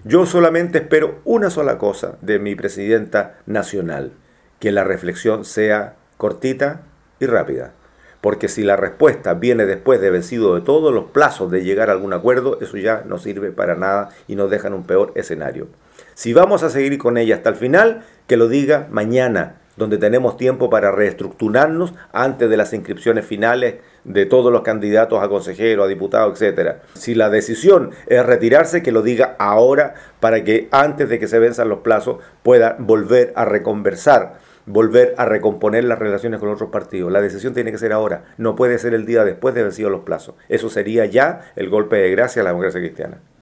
Yo solamente espero una sola cosa de mi presidenta nacional, que la reflexión sea cortita y rápida. Porque si la respuesta viene después de vencido de todos los plazos de llegar a algún acuerdo, eso ya no sirve para nada y nos deja en un peor escenario. Si vamos a seguir con ella hasta el final, que lo diga mañana, donde tenemos tiempo para reestructurarnos antes de las inscripciones finales de todos los candidatos a consejero, a diputado, etcétera. Si la decisión es retirarse, que lo diga ahora para que antes de que se venzan los plazos pueda volver a reconversar, volver a recomponer las relaciones con otros partidos. La decisión tiene que ser ahora, no puede ser el día después de vencidos los plazos. Eso sería ya el golpe de gracia a la democracia cristiana.